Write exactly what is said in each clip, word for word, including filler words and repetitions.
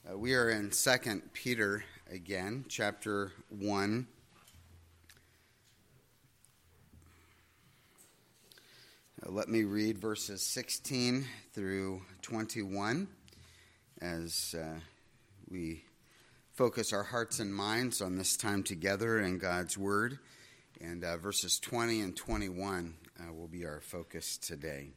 Uh, we are in Second Peter again, chapter one. Uh, let me read verses sixteen through twenty-one as uh, we focus our hearts and minds on this time together in God's Word. And uh, verses twenty and twenty-one uh, will be our focus today.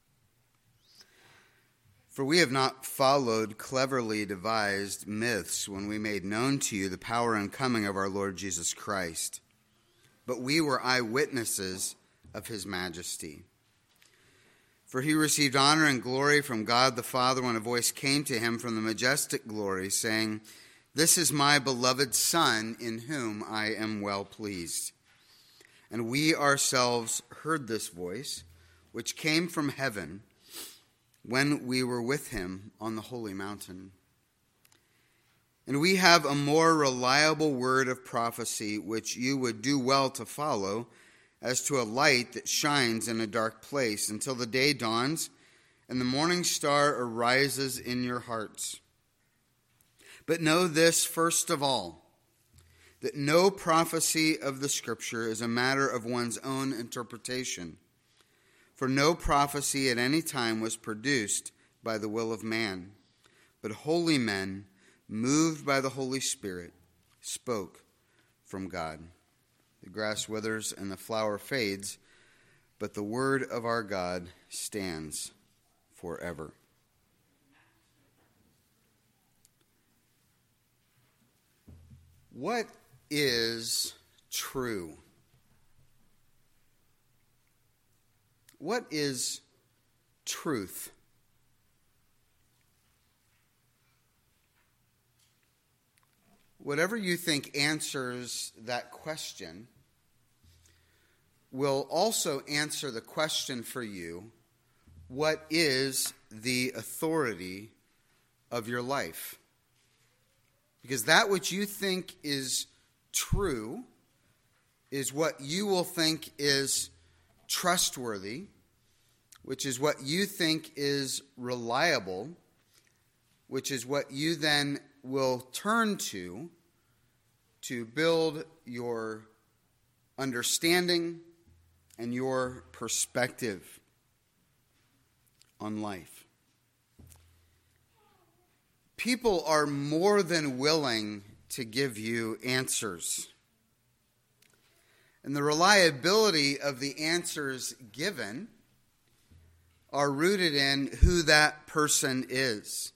For we have not followed cleverly devised myths when we made known to you the power and coming of our Lord Jesus Christ, but we were eyewitnesses of his majesty. For he received honor and glory from God the Father when a voice came to him from the majestic glory, saying, "This is my beloved Son, in whom I am well pleased." And we ourselves heard this voice, which came from heaven, when we were with him on the holy mountain. And we have a more reliable word of prophecy, which you would do well to follow, as to a light that shines in a dark place, until the day dawns and the morning star arises in your hearts. But know this first of all, that no prophecy of the Scripture is a matter of one's own interpretation. For no prophecy at any time was produced by the will of man, but holy men, moved by the Holy Spirit, spoke from God. The grass withers and the flower fades, but the word of our God stands forever. What is true? What is truth? Whatever you think answers that question will also answer the question for you, what is the authority of your life? Because that which you think is true is what you will think is trustworthy, which is what you think is reliable, which is what you then will turn to to build your understanding and your perspective on life. People are more than willing to give you answers. And the reliability of the answers given are rooted in who that person is.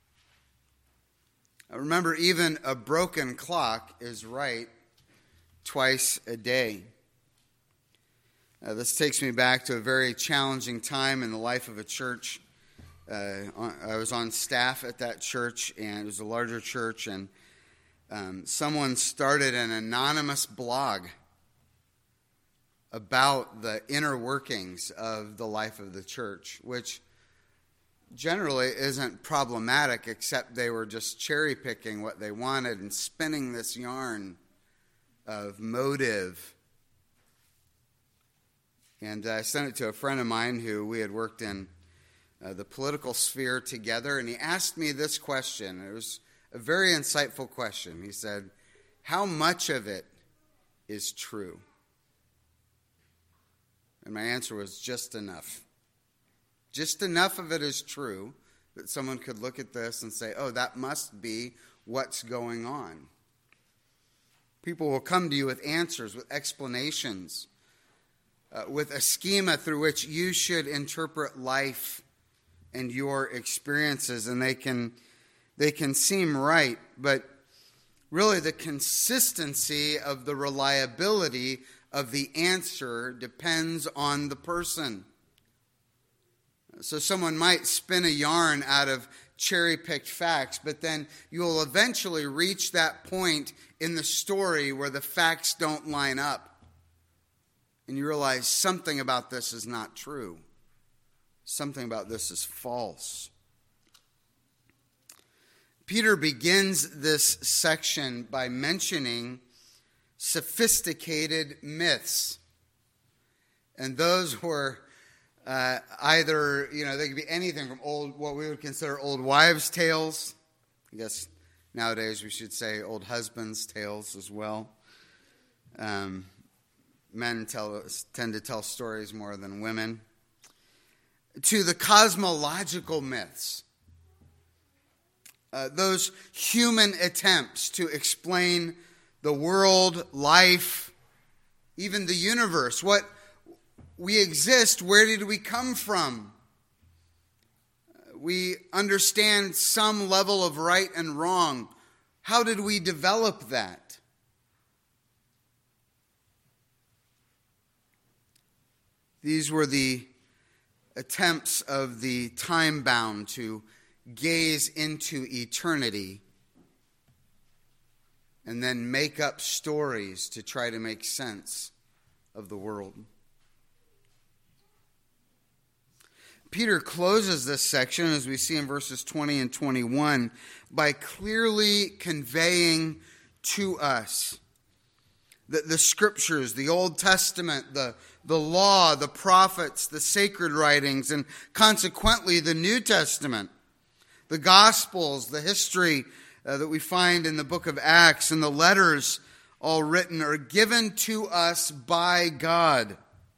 I remember, even a broken clock is right twice a day. Uh, this takes me back to a very challenging time in the life of a church. Uh, I was on staff at that church, and it was a larger church, and um, someone started an anonymous blog about the inner workings of the life of the church, which generally isn't problematic, except they were just cherry-picking what they wanted and spinning this yarn of motive. And I sent it to a friend of mine who we had worked in uh, the political sphere together, and he asked me this question. It was a very insightful question. He said, "How much of it is true?" And my answer was, just enough. Just enough of it is true that someone could look at this and say, oh, that must be what's going on. People will come to you with answers, with explanations, uh, with a schema through which you should interpret life and your experiences, and they can, they can seem right, but really the consistency of the reliability of the answer depends on the person. So someone might spin a yarn out of cherry-picked facts, but then you'll eventually reach that point in the story where the facts don't line up. And you realize something about this is not true. Something about this is false. Peter begins this section by mentioning sophisticated myths. And those were uh, either, you know, they could be anything from old, what we would consider old wives' tales, I guess nowadays we should say old husbands' tales as well. Um, men tell, tend to tell stories more than women. To the cosmological myths. Uh, those human attempts to explain the world, life, even the universe. What we exist, where did we come from? We understand some level of right and wrong. How did we develop that? These were the attempts of the time-bound to gaze into eternity and then make up stories to try to make sense of the world. Peter closes this section, as we see in verses twenty and twenty-one, by clearly conveying to us that the Scriptures, the Old Testament, the, the law, the prophets, the sacred writings, and consequently the New Testament, the Gospels, the history uh, that we find in the book of Acts, and the letters all written are given to us by God.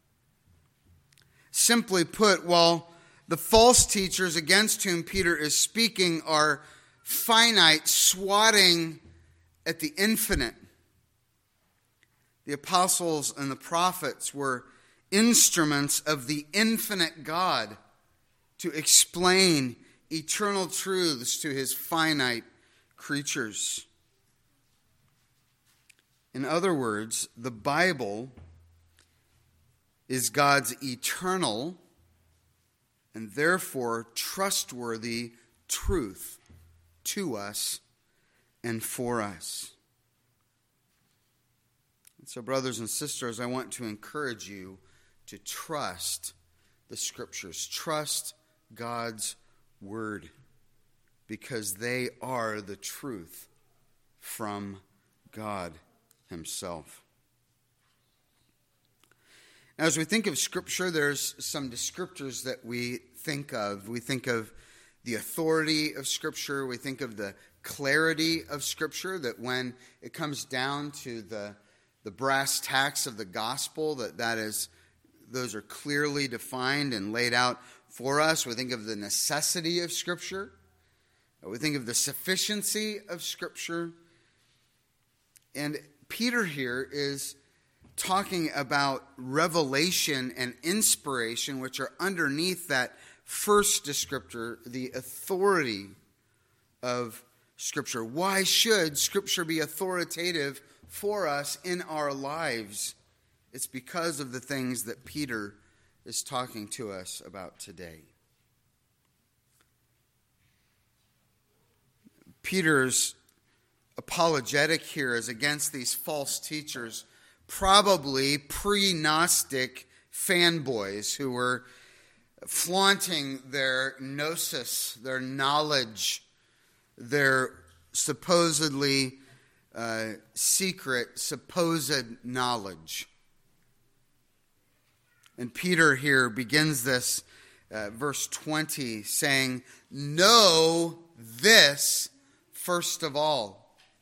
Simply put, while the false teachers against whom Peter is speaking are finite, swatting at the infinite, the apostles and the prophets were instruments of the infinite God to explain eternal truths to his finite creatures. In other words, the Bible is God's eternal and therefore trustworthy truth to us and for us. And so, brothers and sisters, I want to encourage you to trust the Scriptures. Trust God's Word, because they are the truth from God Himself. Now, as we think of Scripture, there's some descriptors that we think of. We think of the authority of Scripture. We think of the clarity of Scripture, that when it comes down to the, the brass tacks of the gospel, that, that is, those are clearly defined and laid out for us. We think of the necessity of Scripture. We think of the sufficiency of Scripture. And Peter here is talking about revelation and inspiration, which are underneath that first descriptor, the authority of Scripture. Why should Scripture be authoritative for us in our lives? It's because of the things that Peter is talking to us about today. Peter's apologetic here is against these false teachers, probably pre-Gnostic fanboys who were flaunting their gnosis, their knowledge, their supposedly uh, secret, supposed knowledge. And Peter here begins this, uh, verse twenty, saying, "Know this first of all."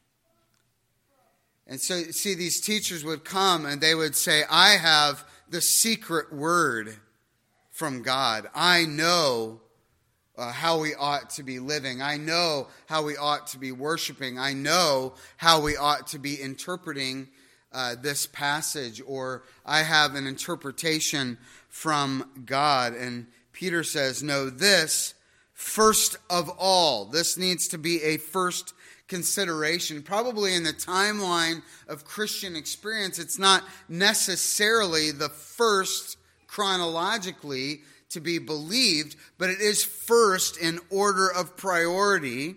And so, see, these teachers would come and they would say, I have the secret word from God. I know uh, how we ought to be living. I know how we ought to be worshiping. I know how we ought to be interpreting uh, this passage. Or I have an interpretation from God. And Peter says, no, this first of all. This needs to be a first consideration. Probably in the timeline of Christian experience, it's not necessarily the first chronologically to be believed, but it is first in order of priority,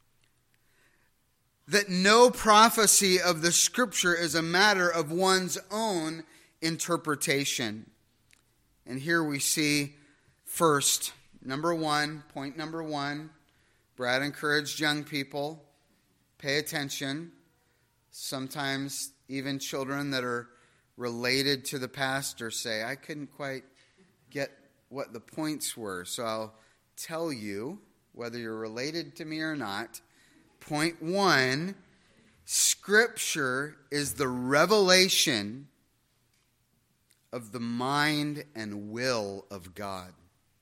that no prophecy of the Scripture is a matter of one's own interpretation. And here we see first, number one, point number one, Brad encouraged young people, pay attention. Sometimes even children that are related to the pastor say, I couldn't quite get what the points were, so I'll tell you, whether you're related to me or not, point one, Scripture is the revelation of the mind and will of God.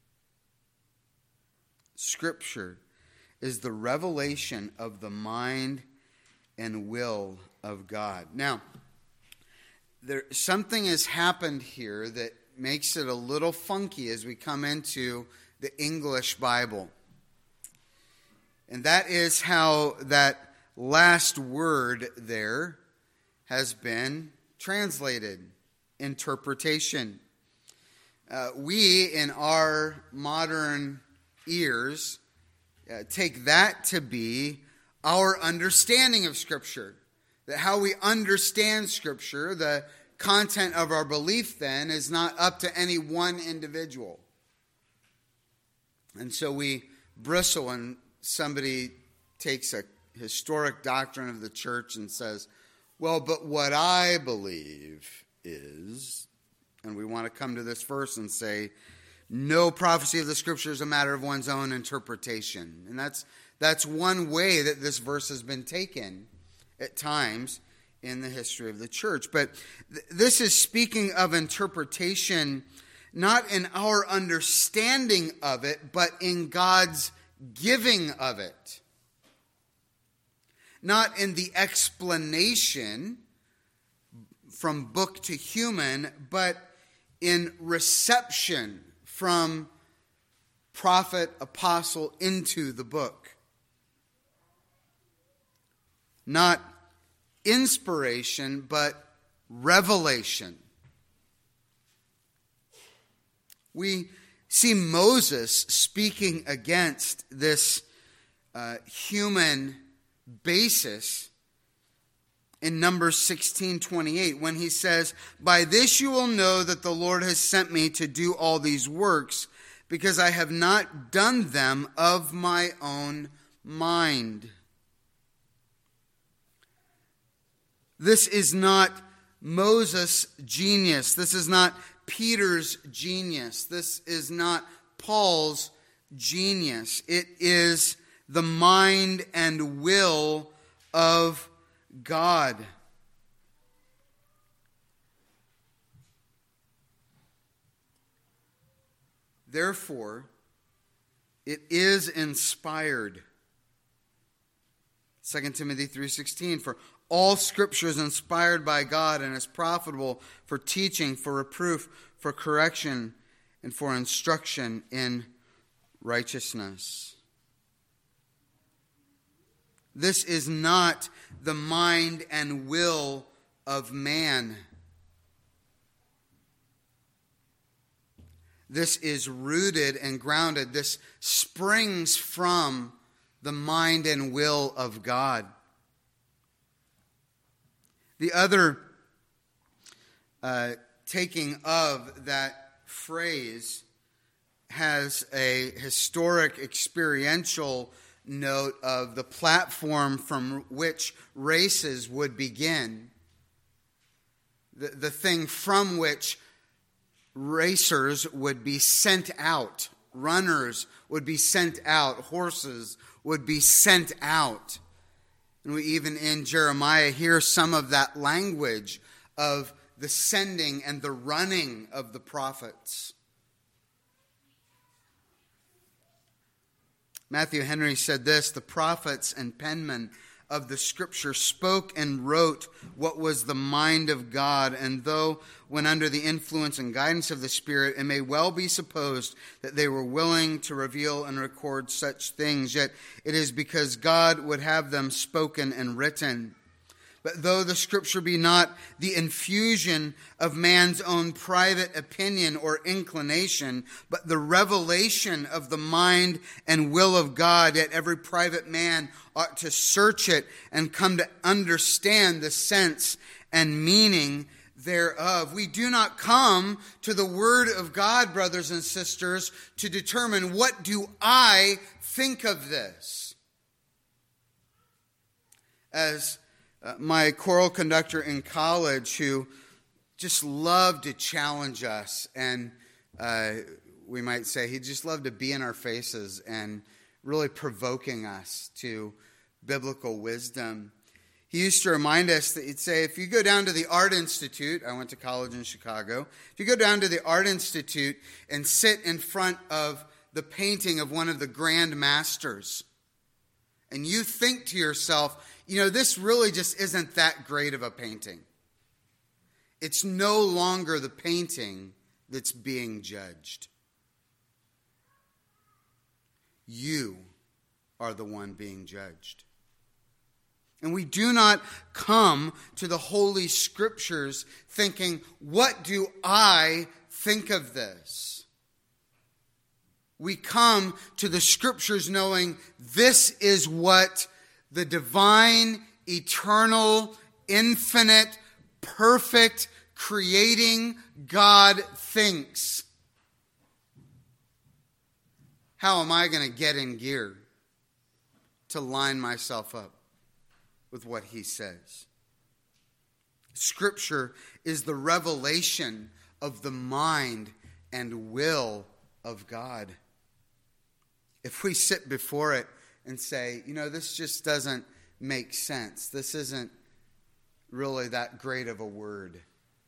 Scripture is the revelation of the mind and will of God. Now, there something has happened here that makes it a little funky as we come into the English Bible. And that is how that last word there has been translated, interpretation. Uh, we, in our modern ears, uh, take that to be our understanding of Scripture. That how we understand Scripture, the content of our belief then, is not up to any one individual. And so we bristle when somebody takes a historic doctrine of the church and says, well, but what I believe is, and we want to come to this verse and say, no prophecy of the Scripture is a matter of one's own interpretation. And that's that's one way that this verse has been taken at times in the history of the church. But th- this is speaking of interpretation, not in our understanding of it, but in God's giving of it. Not in the explanation from book to human, but in reception from prophet, apostle into the book. Not inspiration, but revelation. We see Moses speaking against this uh, human basis in Numbers sixteen twenty-eight, when he says, by this you will know that the Lord has sent me to do all these works, because I have not done them of my own mind. This is not Moses' genius. This is not Peter's genius. This is not Paul's genius. It is the mind and will of God. Therefore, it is inspired. Second Timothy three sixteen, for all Scripture is inspired by God and is profitable for teaching, for reproof, for correction, and for instruction in righteousness. This is not the mind and will of man. This is rooted and grounded. This springs from the mind and will of God. The other uh, taking of that phrase has a historic, experiential note of the platform from which races would begin. The, the thing from which racers would be sent out. Runners would be sent out. Horses would be sent out. And we even in Jeremiah hear some of that language of the sending and the running of the prophets. Matthew Henry said this, the prophets and penmen of the Scripture spoke and wrote what was the mind of God, and though when under the influence and guidance of the Spirit, it may well be supposed that they were willing to reveal and record such things, yet it is because God would have them spoken and written. But though the Scripture be not the infusion of man's own private opinion or inclination, but the revelation of the mind and will of God, yet every private man ought to search it and come to understand the sense and meaning thereof. We do not come to the Word of God, brothers and sisters, to determine what do I think of this. As Uh, my choral conductor in college, who just loved to challenge us, and uh, we might say he just loved to be in our faces and really provoking us to biblical wisdom. He used to remind us that he'd say, if you go down to the Art Institute, I went to college in Chicago, if you go down to the Art Institute and sit in front of the painting of one of the grand masters, and you think to yourself, you know, this really just isn't that great of a painting. It's no longer the painting that's being judged. You are the one being judged. And we do not come to the Holy Scriptures thinking, what do I think of this? We come to the Scriptures knowing this is what the divine, eternal, infinite, perfect, creating God thinks. How am I going to get in gear to line myself up with what he says? Scripture is the revelation of the mind and will of God. If we sit before it and say, you know, this just doesn't make sense, this isn't really that great of a word.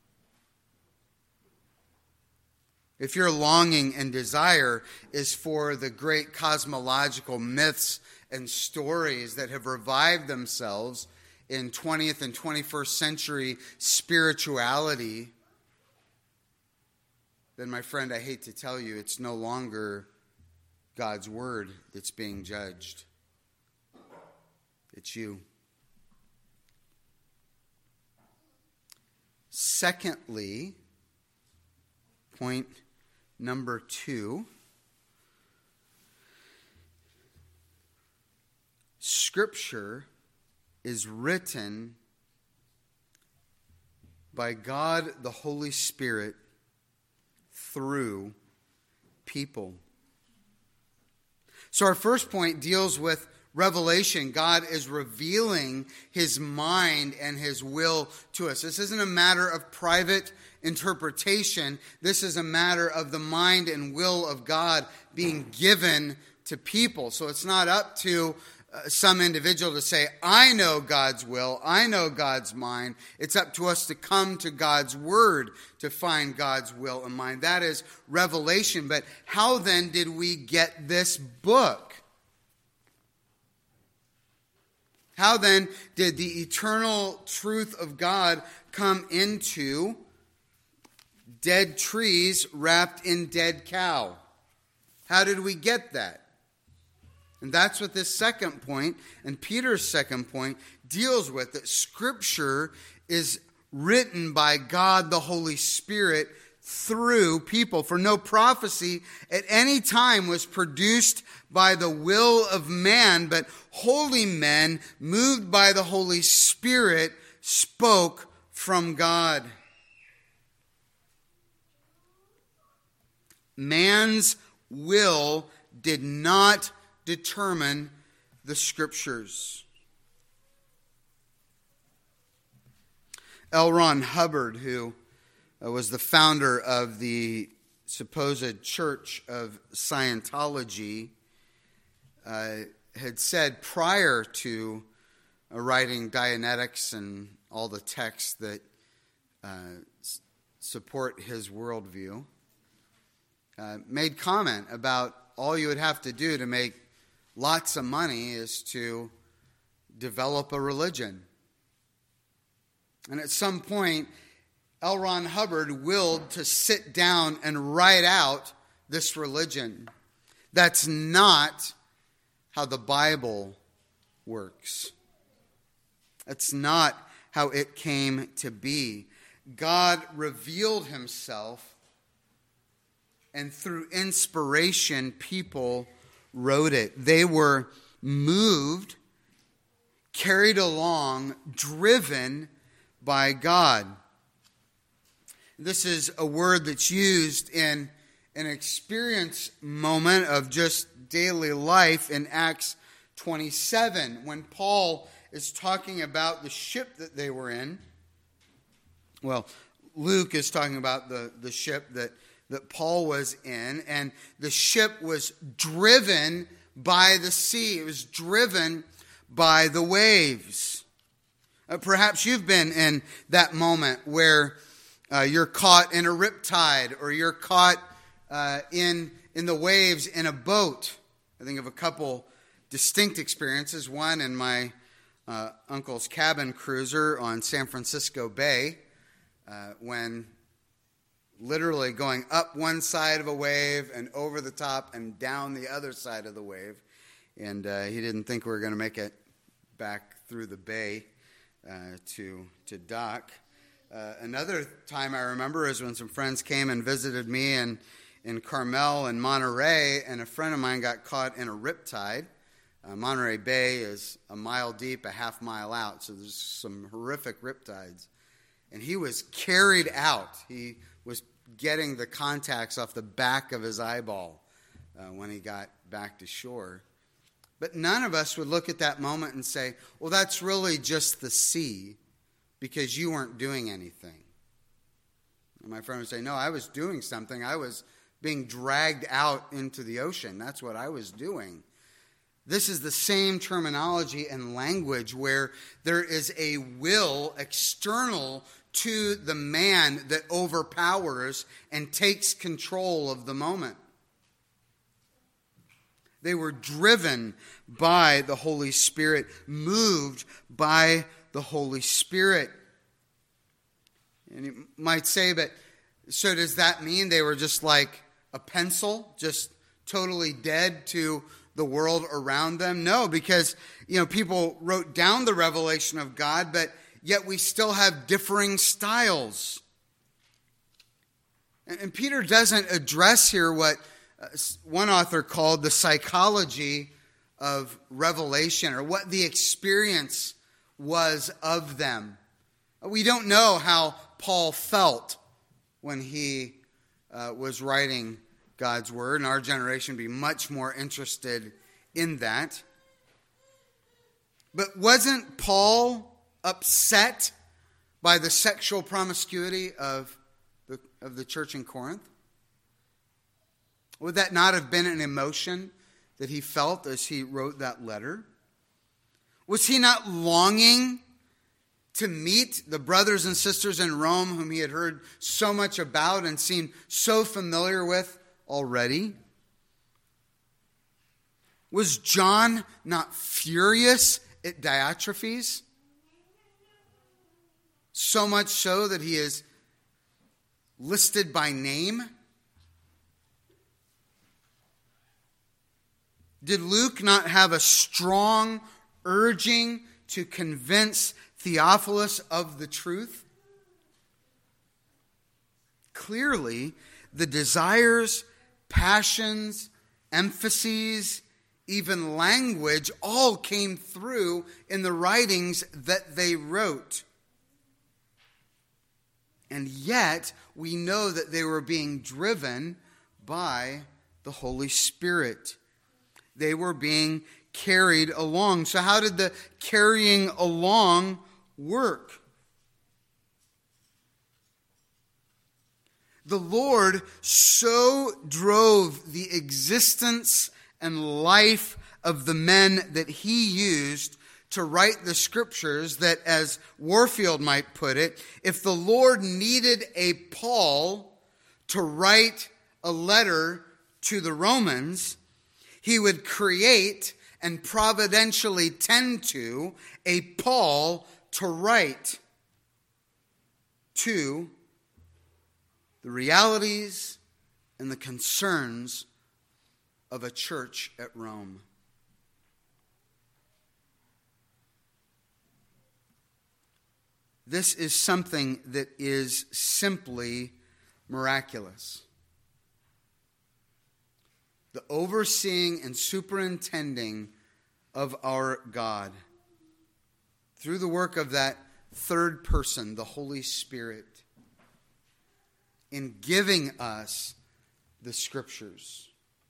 If your longing and desire is for the great cosmological myths and stories that have revived themselves in twentieth and twenty-first century spirituality, then, my friend, I hate to tell you, it's no longer God's word that's being judged. It's you. Secondly, point number two, Scripture is written by God the Holy Spirit through people. So our first point deals with revelation. God is revealing his mind and his will to us. This isn't a matter of private interpretation. This is a matter of the mind and will of God being given to people. So it's not up to uh, some individual to say, I know God's will, I know God's mind. It's up to us to come to God's word to find God's will and mind. That is revelation. But how then did we get this book? How then did the eternal truth of God come into dead trees wrapped in dead cow? How did we get that? And that's what this second point and Peter's second point deals with, that Scripture is written by God the Holy Spirit through people. For no prophecy at any time was produced by the will of man, but holy men, moved by the Holy Spirit, spoke from God. Man's will did not determine the Scriptures. L. Ron Hubbard, who was the founder of the supposed Church of Scientology, uh, had said prior to uh, writing Dianetics and all the texts that uh, s- support his worldview, uh, made comment about all you would have to do to make lots of money is to develop a religion. And at some point, L. Ron Hubbard willed to sit down and write out this religion. That's not how the Bible works. That's not how it came to be. God revealed himself, and through inspiration, people wrote it. They were moved, carried along, driven by God. This is a word that's used in an experience moment of just daily life in Acts twenty-seven, when Paul is talking about the ship that they were in. Well, Luke is talking about the, the ship that that Paul was in, and the ship was driven by the sea. It was driven by the waves. Uh, perhaps you've been in that moment where uh, you're caught in a riptide, or you're caught uh, in, in the waves in a boat. I think of a couple distinct experiences. One in my uh, uncle's cabin cruiser on San Francisco Bay, uh, when literally going up one side of a wave and over the top and down the other side of the wave. And uh, he didn't think we were going to make it back through the bay uh, to, to dock. Uh, another time I remember is when some friends came and visited me in, in Carmel and Monterey, and a friend of mine got caught in a riptide. Uh, Monterey Bay is a mile deep, a half mile out, so there's some horrific riptides. And he was carried out. He was getting the contacts off the back of his eyeball uh, when he got back to shore. But none of us would look at that moment and say, well, that's really just the sea, because you weren't doing anything. And my friend would say, no, I was doing something. I was being dragged out into the ocean. That's what I was doing. This is the same terminology and language where there is a will external to the man that overpowers and takes control of the moment. They were driven by the Holy Spirit, moved by the Holy Spirit. And you might say, but so does that mean they were just like a pencil, just totally dead to the world around them? No, because, you know, people wrote down the revelation of God, but yet we still have differing styles. And, and Peter doesn't address here what uh, one author called the psychology of revelation, or what the experience was of them. We don't know how Paul felt when he uh, was writing God's word, and our generation would be much more interested in that. But wasn't Paul upset by the sexual promiscuity of the, of the church in Corinth? Would that not have been an emotion that he felt as he wrote that letter? Was he not longing to meet the brothers and sisters in Rome whom he had heard so much about and seemed so familiar with already? Was John not furious at Diotrephes? So much so that he is listed by name? Did Luke not have a strong urging to convince Theophilus of the truth? Clearly, the desires, passions, emphases, even language, all came through in the writings that they wrote. And yet, we know that they were being driven by the Holy Spirit. They were being carried along. So how did the carrying along work? The Lord so drove the existence and life of the men that he used to write the scriptures that, as Warfield might put it, if the Lord needed a Paul to write a letter to the Romans, he would create and providentially tend to a Paul to write to the realities and the concerns of a church at Rome. This is something that is simply miraculous. The overseeing and superintending of our God through the work of that third person, the Holy Spirit, in giving us the Scriptures.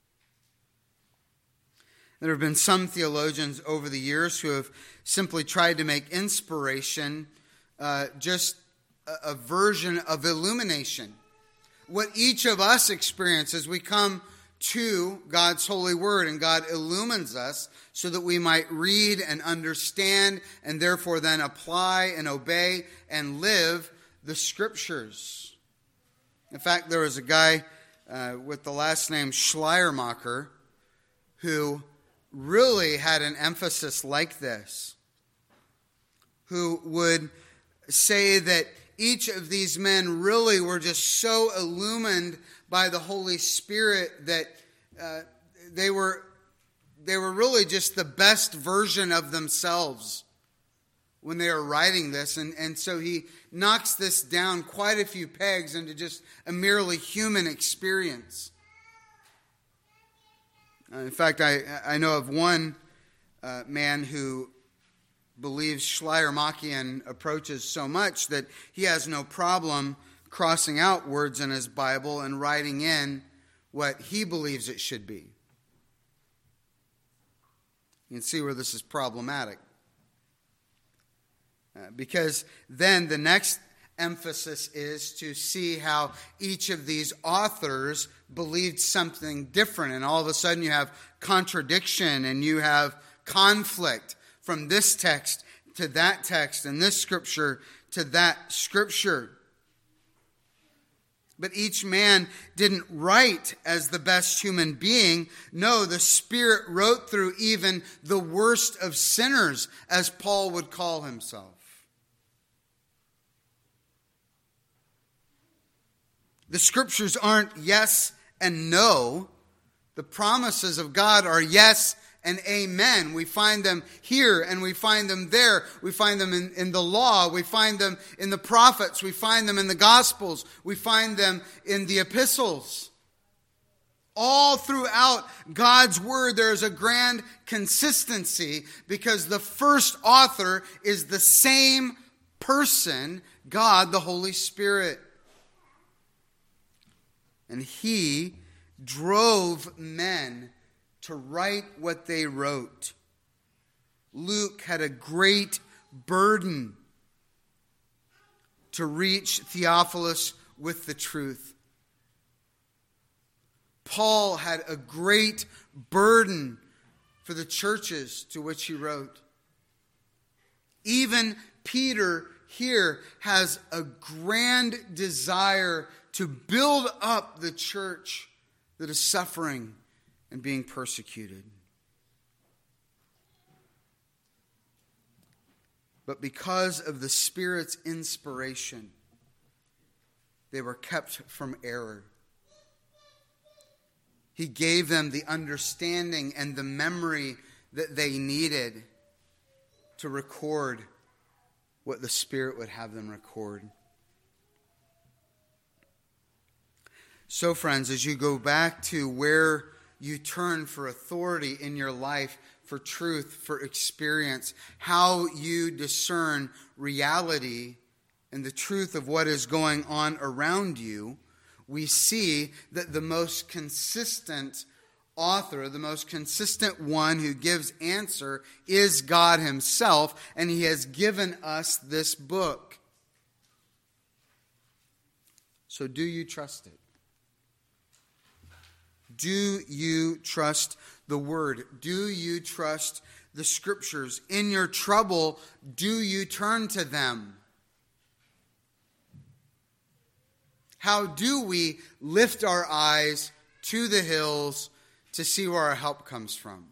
There have been some theologians over the years who have simply tried to make inspiration uh, just a, a version of illumination. What each of us experience as we come to God's holy word, and God illumines us so that we might read and understand and therefore then apply and obey and live the Scriptures. In fact, there was a guy uh, with the last name Schleiermacher who really had an emphasis like this, who would say that each of these men really were just so illumined by the Holy Spirit that uh, they were they were really just the best version of themselves when they were writing this. And, and so he knocks this down quite a few pegs into just a merely human experience. Uh, in fact, I, I know of one uh, man who believes Schleiermachian approaches so much that he has no problem crossing out words in his Bible and writing in what he believes it should be. You can see where this is problematic. Uh, because then the next emphasis is to see how each of these authors believed something different. And all of a sudden you have contradiction and you have conflict from this text to that text and this scripture to that scripture. But each man didn't write as the best human being. No, the Spirit wrote through even the worst of sinners, as Paul would call himself. The Scriptures aren't yes and no. The promises of God are yes and amen. We find them here and we find them there. We find them in, in the law. We find them in the prophets. We find them in the Gospels. We find them in the epistles. All throughout God's Word there is a grand consistency because the first author is the same person, God the Holy Spirit. And He drove men to write what they wrote. Luke had a great burden to reach Theophilus with the truth. Paul had a great burden for the churches to which he wrote. Even Peter here has a grand desire to build up the church that is suffering and being persecuted. But because of the Spirit's inspiration, they were kept from error. He gave them the understanding and the memory that they needed to record what the Spirit would have them record. So, friends, as you go back to where you turn for authority in your life, for truth, for experience, how you discern reality and the truth of what is going on around you, we see that the most consistent author, the most consistent one who gives answer is God Himself, and He has given us this book. So do you trust it? Do you trust the Word? Do you trust the Scriptures? In your trouble, do you turn to them? How do we lift our eyes to the hills to see where our help comes from?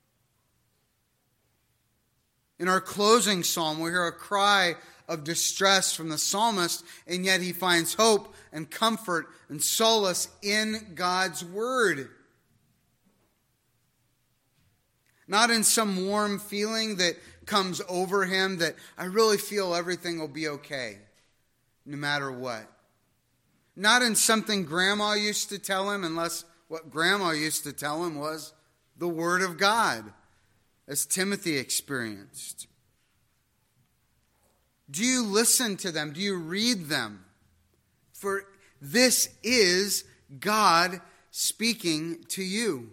In our closing psalm, we hear a cry of distress from the psalmist, and yet he finds hope and comfort and solace in God's Word. Not in some warm feeling that comes over him that I really feel everything will be okay, no matter what. Not in something Grandma used to tell him, unless what Grandma used to tell him was the Word of God, as Timothy experienced. Do you listen to them? Do you read them? For this is God speaking to you.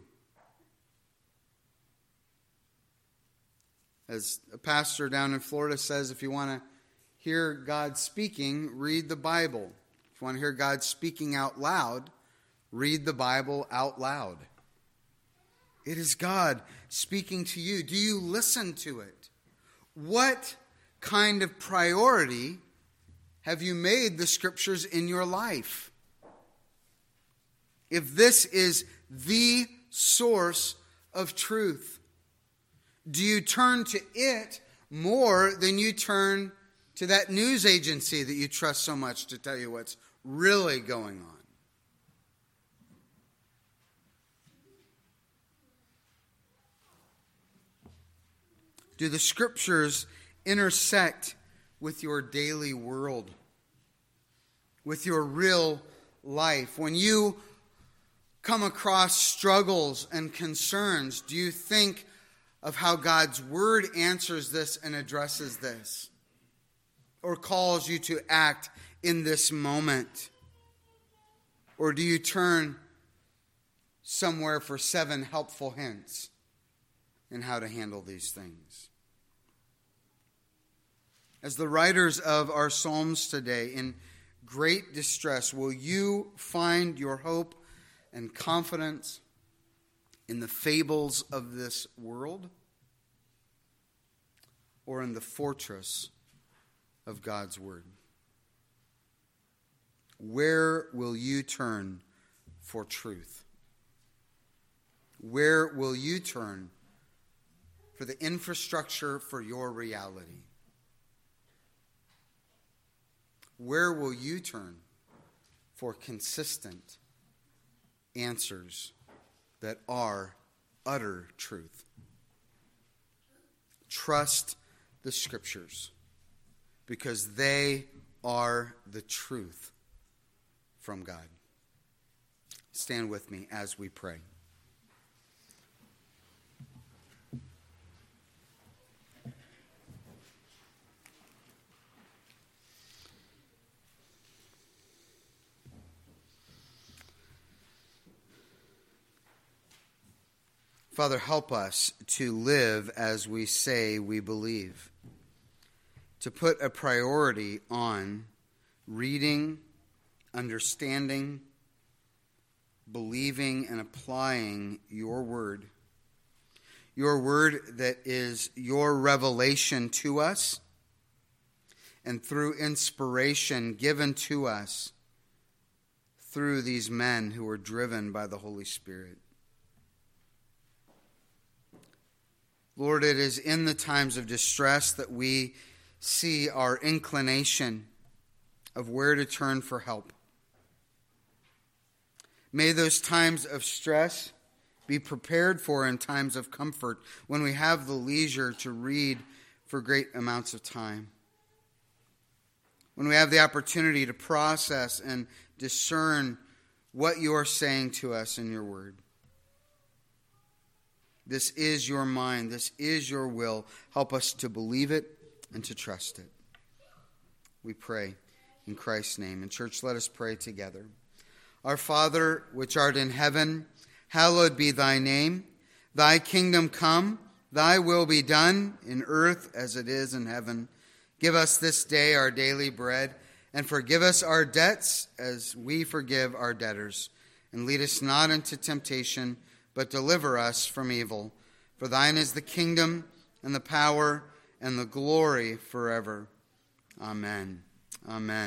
As a pastor down in Florida says, if you want to hear God speaking, read the Bible. If you want to hear God speaking out loud, read the Bible out loud. It is God speaking to you. Do you listen to it? What kind of priority have you made the Scriptures in your life? If this is the source of truth, do you turn to it more than you turn to that news agency that you trust so much to tell you what's really going on? Do the Scriptures intersect with your daily world, with your real life? When you come across struggles and concerns, do you think of how God's Word answers this and addresses this, or calls you to act in this moment? Or do you turn somewhere for seven helpful hints in how to handle these things? As the writers of our Psalms today, in great distress, will you find your hope and confidence in the fables of this world, or in the fortress of God's Word? Where will you turn for truth? Where will you turn for the infrastructure for your reality? Where will you turn for consistent answers that are utter truth? Trust the Scriptures, because they are the truth from God. Stand with me as we pray. Father, help us to live as we say we believe, to put a priority on reading, understanding, believing, and applying your word. Your word that is your revelation to us, and through inspiration given to us through these men who were driven by the Holy Spirit. Lord, it is in the times of distress that we see our inclination of where to turn for help. May those times of stress be prepared for in times of comfort, when we have the leisure to read for great amounts of time, when we have the opportunity to process and discern what you are saying to us in your word. This is your mind. This is your will. Help us to believe it and to trust it. We pray in Christ's name. And church, let us pray together. Our Father, which art in heaven, hallowed be thy name. Thy kingdom come, thy will be done in earth as it is in heaven. Give us this day our daily bread, and forgive us our debts as we forgive our debtors. And lead us not into temptation, but deliver us from evil. For thine is the kingdom and the power and the glory forever. Amen. Amen.